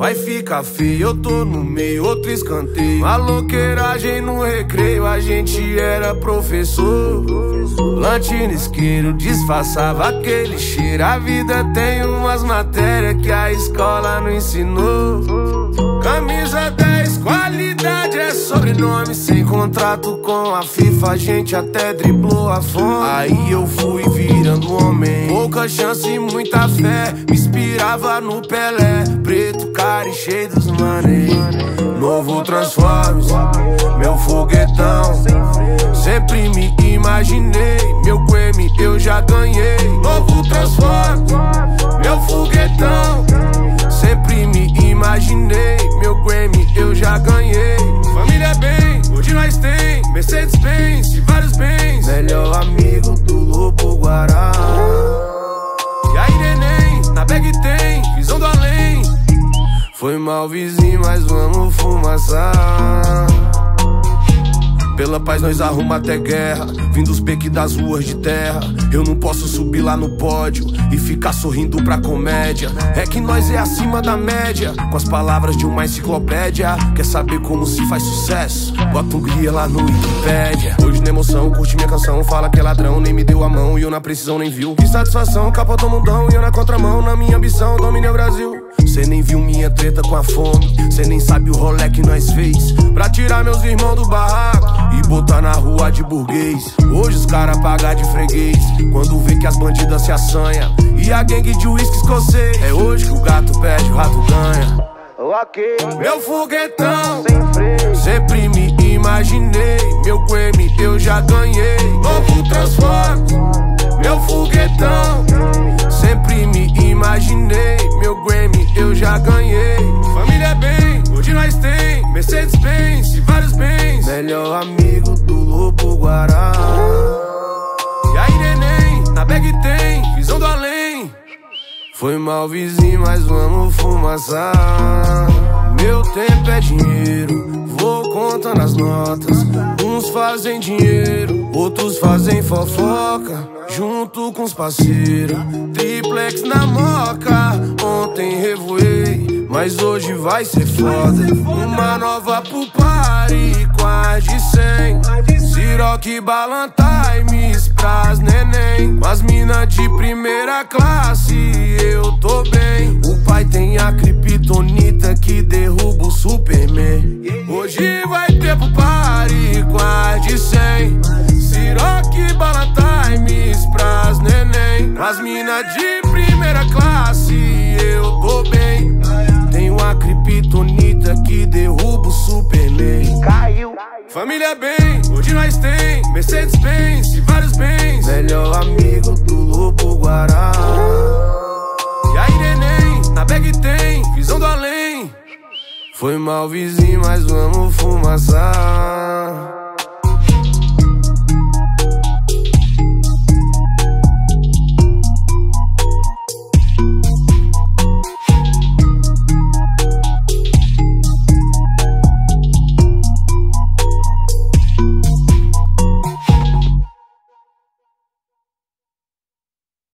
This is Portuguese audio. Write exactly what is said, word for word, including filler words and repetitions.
vai ficar feio. Eu tô no meio, outro escanteio. Maloqueiragem no recreio, a gente era professor. Lantina isqueiro, disfarçava aquele cheiro. A vida tem umas matérias que a escola não ensinou. Camisa dez, qualidade é sobrenome. Sem contrato com a FIFA, a gente até driblou a fome. Aí eu fui virando homem, pouca chance e muita fé. Me inspirava no Pelé, preto, cara e cheio dos mané. Novo Transformers, meu foguetão. Sempre me imaginei, meu Grammy eu já ganhei. Novo Transformers, meu foguetão. Sempre me imaginei, meu Grammy eu já ganhei. Família bem, hoje nós tem Mercedes-Benz e vários bens. Melhor amigo do Lobo Guará. E aí neném, na bag tem visão do além. Foi mal vizinho, mas vamos fumaçar. Pela paz nós arruma até guerra, vim dos beques das ruas de terra. Eu não posso subir lá no pódio e ficar sorrindo pra comédia. É que nós é acima da média, com as palavras de uma enciclopédia. Quer saber como se faz sucesso? Bota um guia lá no Wikipédia. Hoje na emoção, curte minha canção, fala que é ladrão, nem me deu a mão e eu na precisão nem viu. Que satisfação, capotou o mundão e eu na contramão. Na minha ambição, dominei o Brasil. Cê nem viu minha treta com a fome, cê nem sabe o rolê que nós fez pra tirar meus irmãos do barraco e botar na rua de burguês. Hoje os cara pagam de freguês quando vê que as bandidas se assanha e a gangue de uísque escocês. É hoje que o gato perde, o rato ganha. Okay. Meu foguetão, sempre me imaginei, meu Grammy eu já ganhei. Novo Transformers, meu foguetão. Sempre me imaginei, meu Grammy eu já ganhei. Família bem, hoje nós tem Mercedes-Benz e vários bens. Melhor amigo do Lobo Guará. E aí neném, na bag tem visão do além. Foi mal vizinho, mas vamos fumaçar. Meu tempo é dinheiro, vou contando as notas. Uns fazem dinheiro, outros fazem fofoca, junto com os parceiros, triplex na moca. Ontem revoei, mas hoje vai ser foda. Uma nova pro party com as de cem. Ciroc, Ballantimes pras neném. Com as mina de primeira classe eu tô bem. O pai tem a criptonita que derruba o Superman. Hoje vai ter pro party com as de cem. Ciroc, Ballantimes pras neném. Com as mina de primeira classe eu tô bem. Tem uma criptonita que derruba o Superman. Caiu. Família bem, hoje nós tem Mercedes-Benz e vários bens. Melhor amigo do Lobo Guará. E aí neném, na bag tem visão do além. Foi mal vizinho, mas vamos fumaçar.